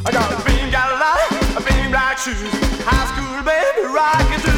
I got a pink Cadillac, a pink black shoes. High school baby, rockin' to